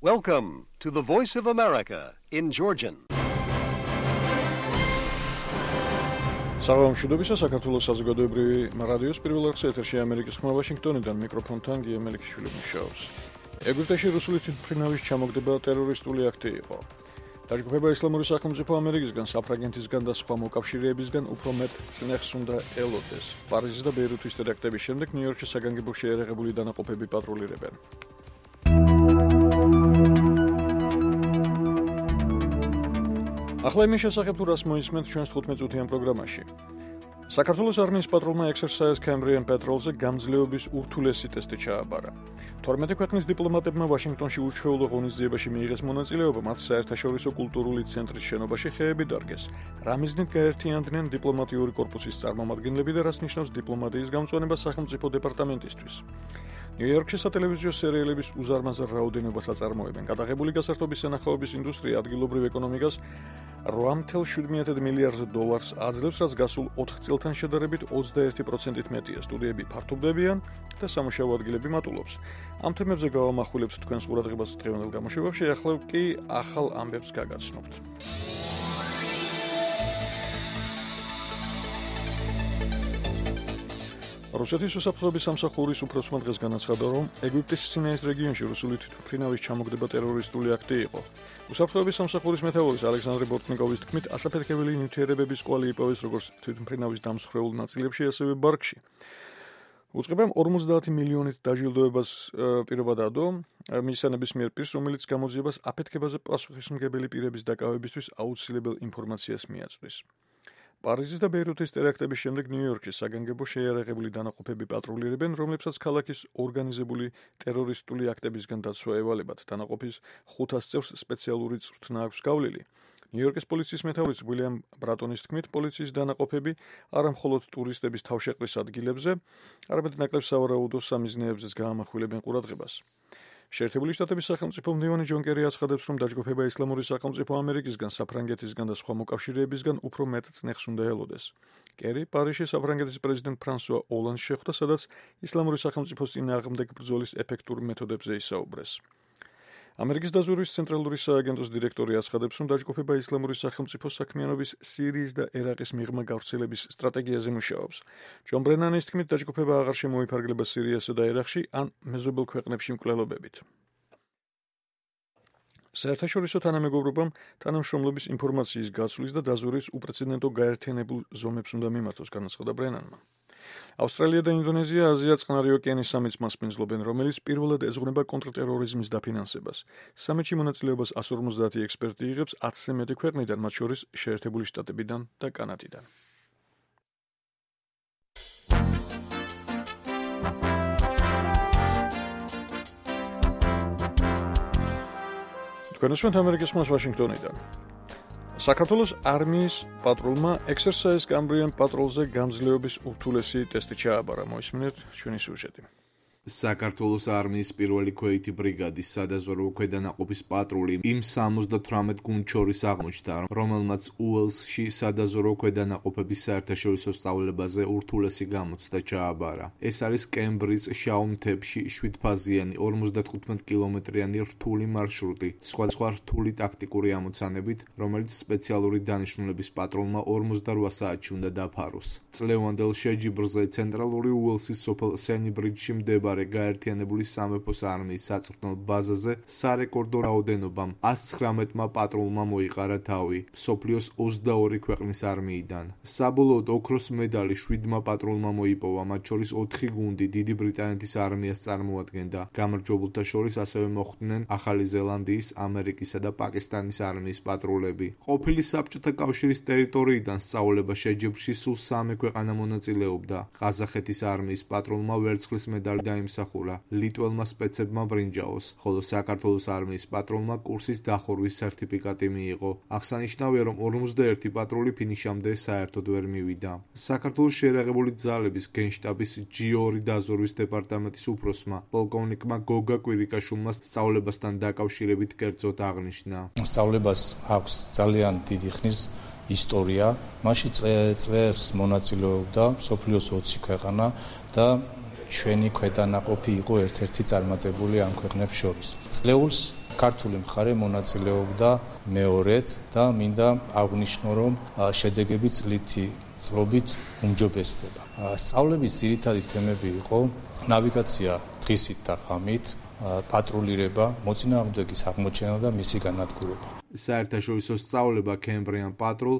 Welcome to the Voice of America in Georgian. საღამოშიდობისა საქართველოს საზოგადოებრივი რადიოს პირველ არხზე ეთერში ამერიკის ხმა ვაშინგტონიდან მიკროფონთან გია მელიქიშვილი მუშაობს. ეგვიპტეში რუსული თვითმფრინავის ჩამოგდება ტერორისტული აქტი იყო. დაჯგუფება ისლამური სახელმწიფო ამერიკისგან, საფრანგეთისგან და სხვა მოკავშირეებისგან უფრო მეტ წნეხს უნდა ელოდეს. პარიზის და ბეირუთის ტერაქტების შემდეგ ნიუ-იორკში საგანგებო შეიარაღებული დანაყოფები პატრულირებენ. ახლა იმის შესახებ თუ რას მოისმენთ ჩვენს 15-წუთიან პროგრამაში. საქართველოს არმიის პატრულმა Exercise Cambrian Patrol-ზე გამძლეობის ურთულესი ტესტი ჩააბარა. 12 ქვეყნის დიპლომატებმა ვაშინგტონში ურჩეულო ღონისძიებაში მიიღეს მონაწილეობა, მათ საერთაშორისო კულტურული ცენტრის შენობაში ხეები დარგეს. რა მიზნით გაერთიანდნენ დიპლომატიური კორპუსის წარმომადგენლები და რას ნიშნავს დიპლომატიის გამწვანება სახელმწიფო დეპარტამენტისთვის. ნიუ-იორკში სატელევიზიო სერიალების უზარმაზარ რაოდენობას აწარმოებენ. გადაღებული გასართობის სანახაობის ინდუსტრია ადგილობრივ ეკონომიკას $8.7 მილიარდს აძლევს, რაც გასულ 4 წელთან შედარებით 21%-ით მეტია. სტუდიები ფართობდებიან და სამუშაო ადგილები მატულობს. ამ თემებზე გავამახვილებთ თქვენს ყურადღებას დღევანდელ გამოშვებაში, ახლა კი ახალ ამბებს გაგაცნობთ. რუსეთის უსაფრთხოების სამსახურის უფროსმა დღეს განაცხადა, რომ ეგვიპტის სინაის რეგიონში რუსული თვითმფრინავის ჩამოგდება ტერორისტული აქტი იყო. უსაფრთხოების სამსახურის მეთაურის ალექსანდრე ბორტნიკოვის თქმით, ასაფეთქებელი ნივთიერებების კვალი იპოვეს როგორც თვითმფრინავის დამსხვრეულ ნაწილებში, ასევე ბარგში. უწყებამ 50 მილიონით დაჯილდოებას პირობა დადო მისანების მიერ პირს, რომელიც გამოძიებას აფეთქებაზე პასუხისმგებელი პირების დაკავებისთვის აუცილებელ ინფორმაციას მიაწვდის. პარიზის და ბეირუთის ტერაქტების შემდეგ ნიუ-იორკში საგანგებო შეიარაღებული დანაყოფები პატრულირებენ, რომლებსაც ქალაქის ორგანიზებული ტერორისტული აქტებისგან დაცვა ევალებათ. დანაყოფის 500 წევრს სპეციალური წვრთნა აქვს გავლილი. ნიუ-იორკის პოლიციის მეთაურის უილიამ ბრატონის თქმით, პოლიციის დანაყოფები არა მხოლოდ ტურისტების თავშეყრის ადგილებზე, არამედ ნაკლებ სავარაუდო სამიზნეებზეც გაამახვილებენ ყურადღებას. შეერთებული შტატების სახელმწიფო მდივანი ჯონ კერი აცხადებს, რომ დაჯგუფება ისლამური სახელმწიფო ამერიკისგან, საფრანგეთისგან და სხვა მოკავშირეებისგან უფრო მეტ წნეხს უნდა ელოდეს. კერი პარიზში საფრანგეთის პრეზიდენტ ფრანსუა ოლანდს შეხვდა, სადაც ისლამური სახელმწიფოს წინააღმდეგ ბრძოლის ეფექტურ მეთოდებზე ისაუბრეს. ამერიკის დაზვერვის ცენტრალური სააგენტოს დირექტორი აცხადებს, რომ დაჯგუფება ისლამური სახელმწიფოს საქმიანობის სირიის და ერაყის მიღმა გავრცელების სტრატეგიაზე მუშაობს. ჯონ ბრენანის თქმით, დაჯგუფება აღარ შემოიფარგლება სირიასა და ერაყში ან მეზობელ ქვეყნებში მკვლელობებით. საერთაშორისო თანამეგობრობამ თანამშრომლობის ინფორმაციის გაცვლის და დაზვერვის უპრეცედენტო გაერთიანებულ ზომებს უნდა მიმართოს, განაცხადა ბრენანმა. ავსტრალია და ინდონეზია აზია წყნარი ოკეანის სამიტს მასპინძლობენ, რომელიც პირველად ეძღვნება კონტრტერორიზმის დაფინანსებას. სამიტში მონაწილეობას 150 ექსპერტი იღებს 10-ზე მეტი ქვეყნიდან, მათ შორის შეერთებული შტატებიდან და კანადიდან. თქვენ უსმენთ ამერიკის ხმას ვაშინგტონიდან. საქართველოს არმიის პატრულმა Exercise Cambrian Patrol-ზე გამძლეობის ურთულესი ტესტი ჩააბარა. მოისმინეთ ჩვენი სიუჟეტი. საქართველოს არმიის პირველი ქვეითი ბრიგადის სადაზვერვო ქვედანაყოფის პატრული იმ 78 გუნდს შორის აღმოჩნდა, რომელმაც უელსში სადაზვერვო ქვედანაყოფების საერთაშორისო სწავლებაზე ურთულესი გამოცდა ჩააბარა. ეს არის კემბრის შავ მთებში 7-ფაზიანი 55 კილომეტრიანი რთული მარშრუტი, სხვადასხვა რთული ტაქტიკური ამოცანებით, რომელიც სპეციალური დანიშნულების პატრულმა 48 საათში უნდა დაფაროს. წლევანდელ შეჯიბრზე ცენტრალური უელსის სოფელ სენიბრიჯში მდებარე გაერთიანებული სამეფოს არმიის საწვრთნელ ბაზაზე სარეკორდო რაოდენობამ 119-მა პატრულმა მოიყარა თავი მსოფლიოს 22 ქვეყნის არმიიდან. საბოლოოდ ოქროს მედალი 7-მა პატრულმა მოიპოვა, მათ შორის 4 გუნდი დიდი ბრიტანეთის არმიას წარმოადგენდა. გამარჯვებულთა შორის ასევე მოხვდნენ ახალი ზელანდიის, ამერიკისა და პაკისტანის არმიის პატრულები. ყოფილი საბჭოთა კავშირის ტერიტორიიდან სწავლება შეჯიბრში სულ 3 ქვეყანა მონაწილეობდა. ყაზახეთის არმიის პატრულმა ვერცხლის მედალი დაიმსახურა, ლიტველმა სპეცებმა ბრინჯაოს, ხოლო საქართველოს არმიის პატრულმა კურსის დახურვის სერტიფიკატი მიიღო. აღსანიშნავია, რომ 51 პატრული ფინიშამდე საერთოდ ვერ მივიდა. საქართველოს შეიარაღებული ძალების გენშტაბის G2 დაზვერვის დეპარტამენტის უფროსმა, პოლკოვნიკმა გოგა კვირიკაშვილმა სწავლებასთან დაკავშირებით კერძოდ აღნიშნა. სწავლებას აქვს ძალიან დიდი ხნის ისტორია, მასში წლებს მონაწილეობდა მსოფლიოს 20 ქვეყანა და ჩვენი ქვედანაყოფი იყო ერთ-ერთი წარმატებული ამ ქვეყნებს შორის. წლეულს ქართული მხარე მონაწილეობდა მეორედ და მინდა აღვნიშნო, რომ შედეგები წლობით უმჯობესდება. სწავლების ძირითადი თემები იყო ნავიგაცია დღისით და ღამით, პატრულირება, მოწინააღმდეგის აღმოჩენა და მისი განადგურება. საერთაშორისო სწავლება Cambrian Patrol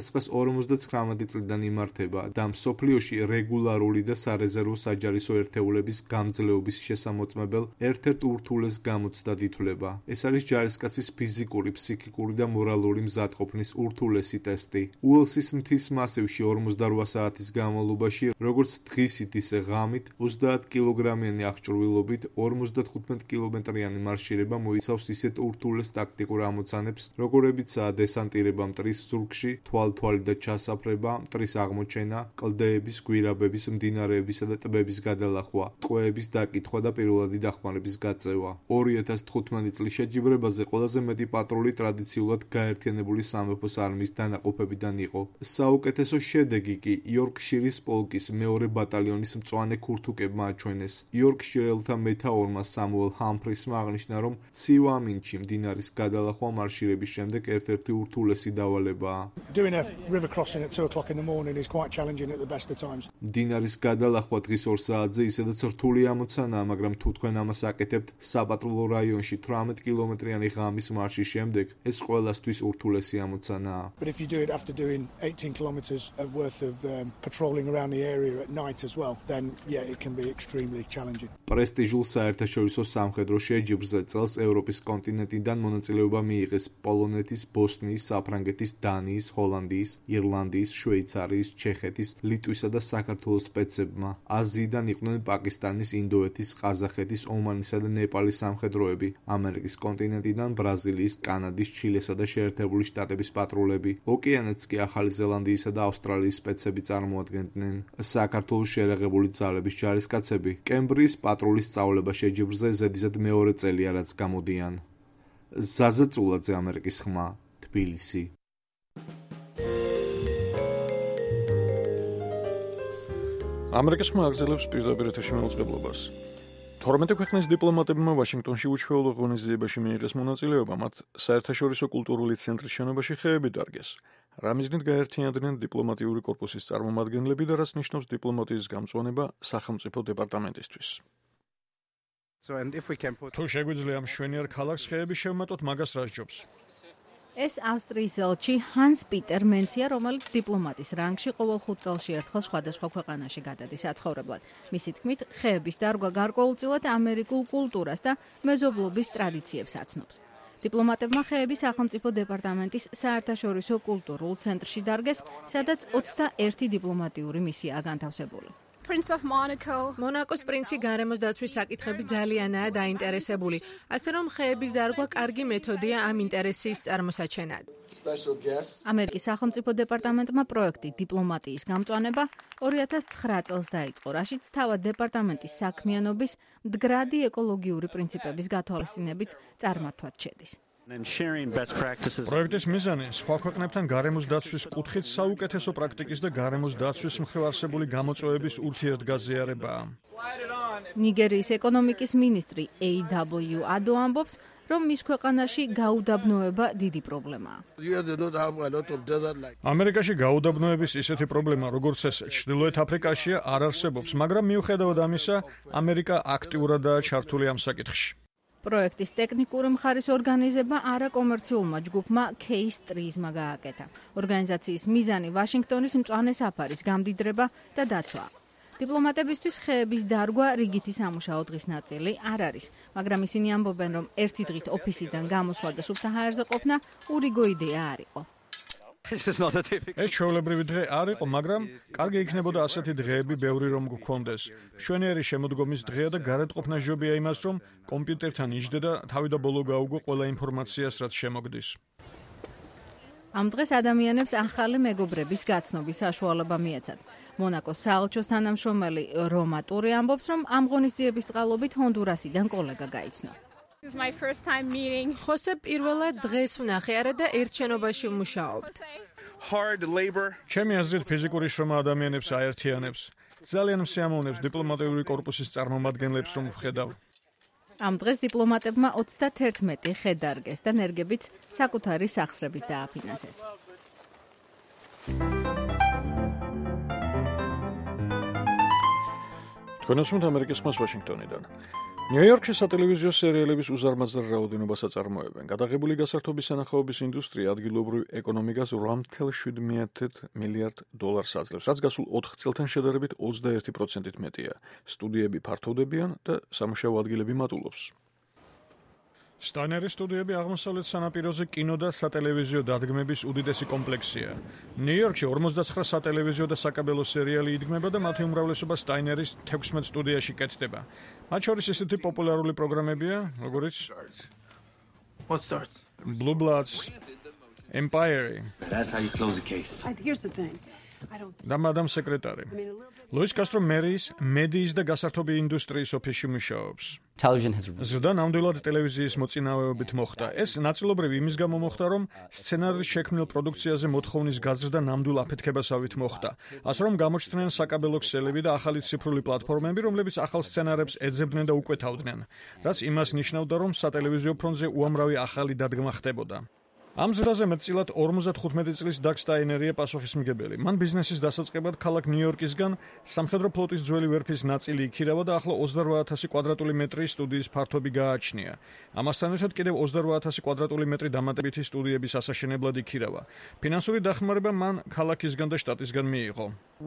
1959 წლიდან იმართება და მსოფლიოში რეგულარული და სარეზერვო საჯარისო ერთეულების გამძლეობის შესამოწმებელ ერთ-ერთ ურთულეს გამოცდად ითვლება. ეს არის ჯარისკაცის ფიზიკური, ფსიქიკური და მორალური მზადყოფნის ურთულესი ტესტი. უელსის მთის მასივში 48 საათის განმავლობაში, როგორც დღისით, ისე ღამით, 30 კილოგრამიანი აღჭურვილობით 55 კილომეტრიანი მარშირება მოიცავს ისეთ ურთულეს ტაქტიკურ ამოცანებს, როგორებიცაა დესანტირება მტრის ზურგში, თვალ-თვალი და ჩასაფრება, მტრის აღმოჩენა, კლდეების, გვირაბების, მდინარეებისა და ტბების გადალახვა, ტყვეების დაკითხვა და პირველადი დახმარების გაწევა. 2015 წლის შეჯიბრებაზე ყველაზე მეტი პატრული ტრადიციულად გაერთიანებული სამეფოს არმიის დანაყოფებიდან იყო. საუკეთესო შედეგი კი იორკშირის პოლკის მეორე ბატალიონის მწვანე ქურთუკებმა აჩვენეს. იორკშირელთა მეთაურმა სამუელ ჰამფრისმა აღნიშნა, რომ ციუამინჩი მდინარის გადალახვა მარშირების შემდეგ ერთ-ერთი ურთულესი დავალებაა. Doing a river crossing at 2 o'clock in the morning is quite challenging at the best of times. მდინარის გადალახვა დღის 2 საათზე ისედაც რთული ამოცანაა, მაგრამ თუ თქვენ ამას აკეთებთ საპატრულო რაიონში 18 კილომეტრიანი ღამის მარშის შემდეგ, ეს ყველასთვის ურთულესი ამოცანაა. But if you do it after doing 18 kilometers of worth of patrolling around the area at night as well, then yeah, it can be extremely challenging. პრესტიჟულ საერთაშორისო სამხედრო შეჯიბრზე წელს ევროპის კონტინენტიდან მონაწილეობა მიიღეს პოლონეთის, ბოსნიის, საფრანგეთის, დანიის, ჰოლანდიის, ირლანდიის, შვეიცარიის, ჩეხეთის, ლიტვისა და საქართველოს სპეცებმა. აზიიდან იყვნენ პაკისტანის, ინდოეთის, ყაზახეთის, ომანისა და ნეპალის სამხედროები, ამერიკის კონტინენტიდან ბრაზილიის, კანადის, ჩილესა და შეერთებული შტატების პატრულები. ოკეანეთს კი ახალი ზელანდიისა და ავსტრალიის სპეცები წარმოადგენდნენ. საქართველოს შეერაღებული ძალების ჯარისკაცები კემბრიის პატრულის სწავლება შეჯიბრზე ზედიზედ მეორე წელია, რაც გამოდიან. ზაზა წულაძე, ამერიკის ხმა, თბილისი. ამერიკის ხმა აგრძელებს პირდაპირ ეთერში მაუწყებლობას. 12 ქვეყნის დიპლომატებმა ვაშინგტონში უჩვეულო ღონისძიებაში მიიღეს მონაწილეობა, მათ საერთაშორისო კულტურული ცენტრის შენობაში ხეები დარგეს. რა მიზნით გაერთიანდნენ დიპლომატიური კორპუსის წარმომადგენლები და რაც ნიშნავს დიპლომატიის გამწვანება სახელმწიფო დეპარტამენტისთვის. თუ შეგვიძლია მშვენიერ ქალაქს ხეები შევმატოთ, მაგას რა სჯობს? ეს ავსტრიის ელჩი ჰანს პიტერ მენცია, რომელიც დიპლომატის რანგში ყოველ 5 წელში ერთხელ სხვადასხვა ქვეყანაში გადადის საცხოვრებლად. მისი თქმით, ხეების დარგვა გარკვეულწილად ამერიკულ კულტურას და მეზობლობის ტრადიციებს აცნობს. დიპლომატებმა ხეები სახელმწიფო დეპარტამენტის საერთაშორისო კულტურულ ცენტრში დარგეს, სადაც 21 დიპლომატიური მისიაა განთავსებული. მონაკოს პრინცი გარემოს დაცვის საკითხებით ძალიანაა დაინტერესებული, ასე რომ ხეების დარგვა კარგი მეთოდია ამ ინტერესის წარმოსაჩენად. ამერიკის სახელმწიფო დეპარტამენტმა პროექტი დიპლომატიის გამწვანება 2009 წელს დაიწყო, რაშიც თავად დეპარტამენტის საქმიანობის მდგრადი ეკოლოგიური პრინციპების გათვალისწინებით წარმართვაც შედის. პროექტის მიზანი სხვა ქვეყნებთან გარემოს დაცვის კუთხით საუკეთესო პრაქტიკის და გარემოს დაცვის მხრივ არსებული გამოწვევების ურთიერთგაზიარებაა. ნიგერიის ეკონომიკის მინისტრი A.W. Ado ამბობს, რომ მის ქვეყანაში გაუდაბნოება დიდი პრობლემაა. ამერიკაში გაუდაბნოების ისეთი პრობლემა, როგორც ეს ჩრდილოეთ აფრიკაშია, არ არსებობს, მაგრამ მიუხედავად ამისა, ამერიკა აქტიურადაა ჩართული ამ საკითხში. პროექტის ტექნიკური მხარის ორგანიზება არაკომერციულმა ჯგუფმა K-Street-მა გააკეთა. ორგანიზაციის მიზანი ვაშინგტონის მწვანე საფარის გამდიდრება და დაცვა. დიპლომატებისთვის ხეების დარგვა რიგითი სამუშაო დღის ნაწილი არ არის, მაგრამ ისინი ამბობენ, რომ ერთი დღით ოფისიდან გამოსვლა და სუფთა ჰაერზე ყოფნა ურიგო იდეა არ იყო. ეს ჩვეულებრივი დღე არ იყო, მაგრამ კარგი იქნებოდა ასეთი დღეები ბევრი რომ გქონდეს. მშვენიერი შემოდგომის დღეა და გარეთყოფნა ჟობია იმას, რომ კომპიუტერთან იჯდე და თავი და ბოლო გაუგო ყველა ინფორმაციას, რაც შემოგდის. ამ დღეს ადამიანებს ახალი მეგობრების გაცნობის საშუალება მიეცათ. მონაკოს საელჩოს თანამშრომელი რომა ტური ამბობს, რომ ამ ღონისძიების წყალობით ჰონდურასიდან კოლეგა გაიცნო. ხოსე პირველად დღეს ვნახე არა და ერთ შენობაში ვმუშაობთ. ჩემი აზრით ფიზიკური შრომა ადამიანებს აერთიანებს. ძალიან მსიამოვნებს დიპლომატიური კორპუსის წარმომადგენლებს რომ ვხედავ. ამ დღეს დიპლომატებმა 31 ხე დარგეს და ნერგებით საკუთარი სახსრებით დააფინანსეს. თქვენოსმოთ ამერიკის ხმას ვაშინგტონიდან. ნიუ-იორკში სატელევიზიო სერიალების უზარმაზარ რაოდენობას აწარმოებენ. გადაღებული გასართობის სანახაობის ინდუსტრია ადგილობრივ ეკონომიკას 8.7 მილიარდ დოლარს აძლევს, რაც გასულ 4 წელთან შედარებით 21%-ით მეტია. სტუდიები ფართოვდებიან და სამუშაო ადგილები მატულობს. სტაინერის სტუდიები აღმოსავლეთ სანაპიროზე კინო და სატელევიზიო დადგმების უდიდესი კომპლექსია. ნიუ-იორკში 49 სატელევიზიო და საკაბელო სერიალი იდგმება და მათი უმრავლესობა სტაინერის 16 სტუდიაში კეთდება. მათ შორის ისეთი პოპულარული პროგრამებია, როგორიც What starts? Blue Bloods, Empire, That's how you close a case. Here's the thing. I don't და მადამ სეკრეტარი. ლუის კასტრო მერის მედიის და გასართობი ინდუსტრიის ოფისში მუშაობს. Television has ზრდა ნამდვილად ტელევიზიის მოწინააღმდეგობით მოხდა. ეს ნაწილობრივ იმის გამო მოხდა, რომ სცენარის შექმნილ პროდუქციაზე მოთხოვნის გაზრდა ნამდვილ აფეთქებასავით მოხდა. ასე რომ გამოჩნდნენ საკაბელო ქსელები და ახალი ციფრული პლატფორმები, რომლებიც ახალ სცენარებს ეძებდნენ და უკვეთავდნენ, რაც იმას ნიშნავდა, რომ სატელევიზიო ფრონტზე უამრავი ახალი დადგმა ხდებოდა. ამ ზრდაზე მეტწილად 55 წლის დაგ სტაინერია პასუხისმგებელი. მან ბიზნესის დასაწყებად ქალაქ ნიუ-იორკისგან სამხედრო ფლოტის ძველი ვერფის ნაწილი იქირავა და ახლა 28,000 კვადრატული მეტრი სტუდიის ფართობი გააჩნია. ამასთან ერთად კიდევ 28,000 კვადრატული მეტრი დამატებითი სტუდიების ასაშენებლად იქირავა. ფინანსური დახმარება მან ქალაქისგან და შტატისგან მიიღო.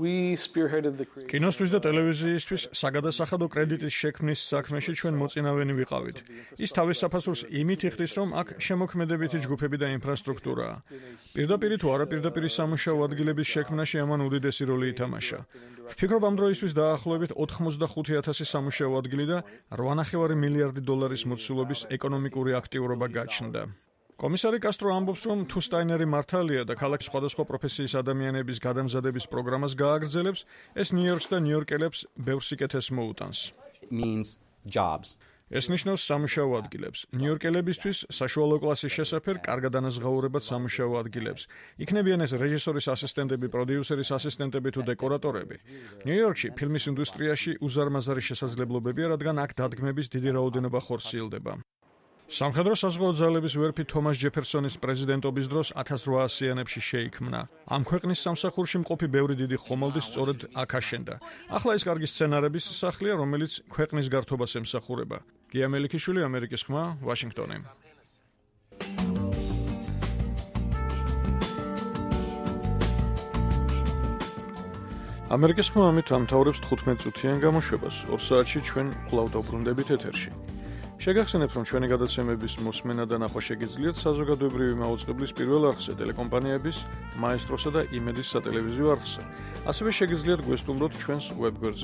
კინოსთვის და ტელევიზიისთვის საგადასახადო კრედიტის შექმნის საქმეში ჩვენ მოწინავენი ვიყავით. ის თავის საფასურს იმით იხდის, რომ აქ შემოქმედებითი ჯგუფები და ინფრასტრუქტურაა. პირდაპირ თუ არაპირდაპირ სამუშაო ადგილების შექმნაში ამან უდიდესი როლი ითამაშა. ვფიქრობ, ამ დროისთვის დაახლოებით 85,000 სამუშაო ადგილი და 8.5 მილიარდი დოლარის მოცულობის ეკონომიკური აქტიურობა გაჩნდა. კომისარი კასტრო ამბობს, რომ თუ სტაინერი მართალია და ქალაქის სხვადასხვა პროფესიის ადამიანების გადამზადების პროგრამას გააგრძელებს, ეს ნიუ-იორკს და ნიუ-იორკელებს ბევრ სიკეთეს მოუტანს. means jobs. ეს ნიშნავს სამუშაო ადგილებს. ნიუ-იორკელებისთვის საშუალო კლასის შესაფერ კარგად ანაზღაურებად სამუშაო ადგილებს. იქნებიან ეს რეჟისორის ასისტენტები, პროდიუსერის ასისტენტები თუ დეკორატორები. ნიუ-იორკში ფილმის ინდუსტრიაში უზარმაზარი შესაძლებლობებია, რადგან აქ დადგმების დიდი რაოდენობა ხორციელდება. სამხედრო საზღვაო ძალების ვერფი თომას ჯეფერსონის პრეზიდენტობის დროს 1800-იანებში შეიქმნა. ამ ქვეყნის სამსახურში მყოფი ბევრი დიდი ხომალდი სწორედ აქ აშენდა. ახლა ეს კარგი სცენარების სახლია, რომელიც ქვეყნის გართობას ემსახურება. გია მელიქიშვილი, ამერიკის ხმა, ვაშინგტონი. ამერიკის ხმა ამით ამთავრებს 15 წუთიან გამოშვებას. 2 საათში ჩვენ კვლავ დავბრუნდებით ეთერში. შეგახსენებთ, რომ ჩვენი გადაცემების მოსმენა და ნახვა შეგიძლიათ საზოგადოებრივი მაუწყებლის პირველ არხზე, ტელეკომპანიების, მაესტროსა და იმედის სატელევიზიო არხზე. ასევე შეგიძლიათ გვესტუმროთ ჩვენს ვებგვერდზე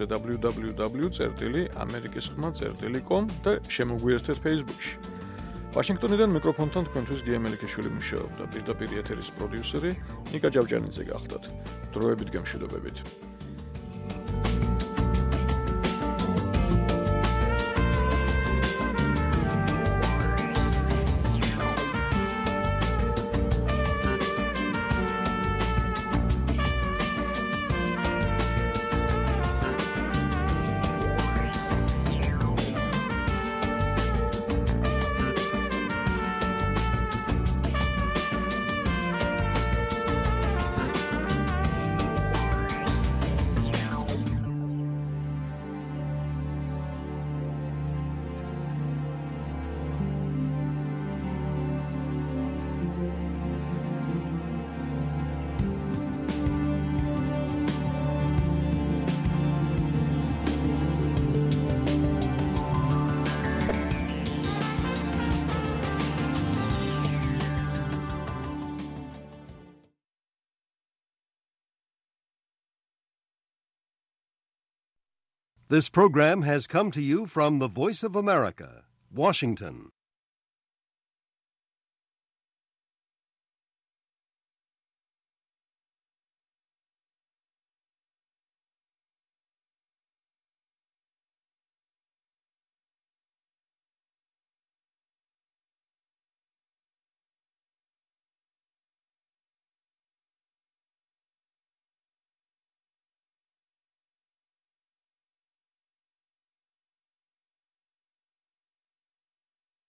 www.amerikiskhma.com და შემოგვიერთეთ Facebook-ში. ვაშინგტონიდან მიკროფონთან თქვენთვის გია მელიქიშვილი მუშაობდა. პირდაპირ ეთერის პროდიუსერი ნიკა ჯავჯანიძე გახდათ. დროებით გემშვიდობებით. This program has come to you from the Voice of America, Washington.